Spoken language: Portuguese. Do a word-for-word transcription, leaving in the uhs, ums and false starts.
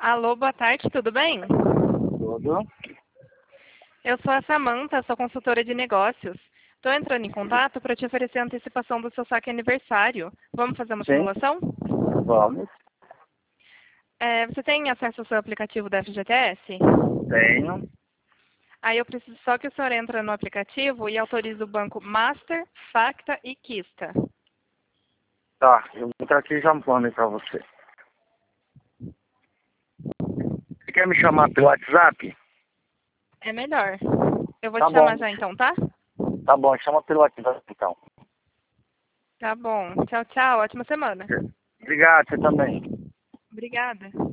Alô, boa tarde, tudo bem? Tudo. Eu sou a Samanta, sou consultora de negócios. Estou entrando em contato para te oferecer a antecipação do seu saque aniversário. Vamos fazer uma Sim. simulação? Vamos. É, você tem acesso ao seu aplicativo da F G T S? Tenho. Aí eu preciso só que o senhor entre no aplicativo e autorize o banco Master, Facta e Kista. Tá, eu vou estar aqui já mando para você. Você quer me chamar pelo WhatsApp? É melhor. Eu vou Tá te chamar bom. já então, tá? Tá bom, chama pelo WhatsApp então. Tá bom. Tchau, tchau. Ótima semana. Obrigado, você também. Obrigada.